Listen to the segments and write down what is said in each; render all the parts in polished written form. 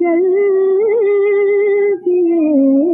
चल दिए।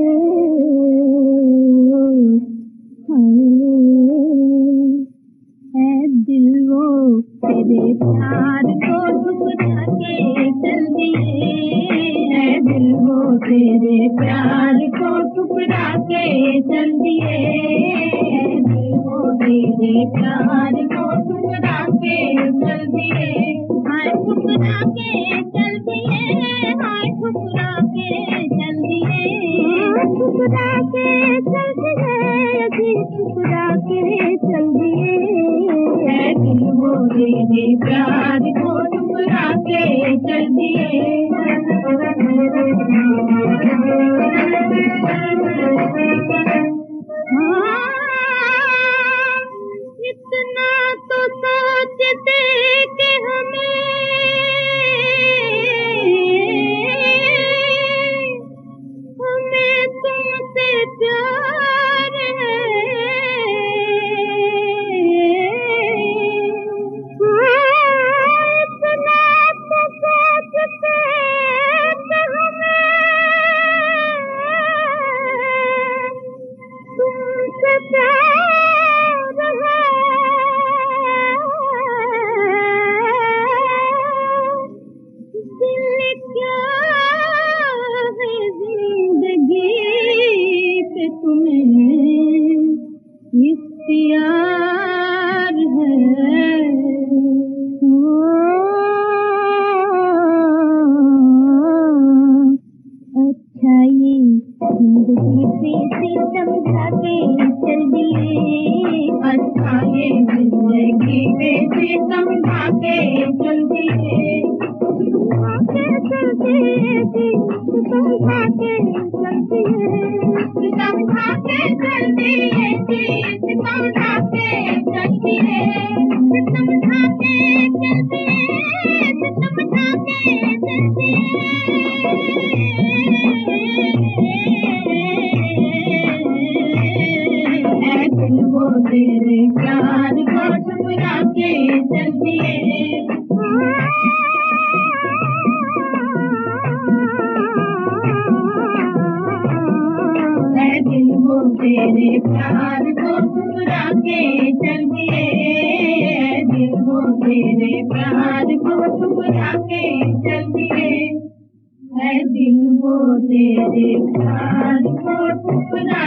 है दिल वो तेरे प्यार को ठुकरा के चल दिए। है दिल वो तेरे प्यार को ठुकरा के चल दिए। है दिल वो तेरे प्यार को ठुकरा के चल दिए। हाय ठुकरा के चल दिए। हाय ठुकरा के चल दिए। ठुकरा के चल दिए। ठुकरा के चल दिए। है दिल वो तेरे प्यार को ठुकरा के चल दिए। इतना तो सोचते कि हमें तुमसे प्यार है। इतना तो सोचते कि हमें तुमसे प्यार है। दिल क्या है जिंदगी पे तुम्हें इख्तियार है। अच्छा ये जिंदगी पे समझा के चल दिए। अच्छा ये जिंदगी पे समझा के चल दिए। चल दिए समझा के चल दिए। समझा के चल दिए। समझा के चल दिए। समझा के चल दिए। समझा के चल दिए। है दिल वो तेरे प्यार को ठुकरा के चल दिए। है दिल वो तेरे प्यार को ठुकरा के चल दिए। है दिल वो तेरे प्यार को ठुकरा के चल दिए। है दिल वो तेरे प्यार को ठुकरा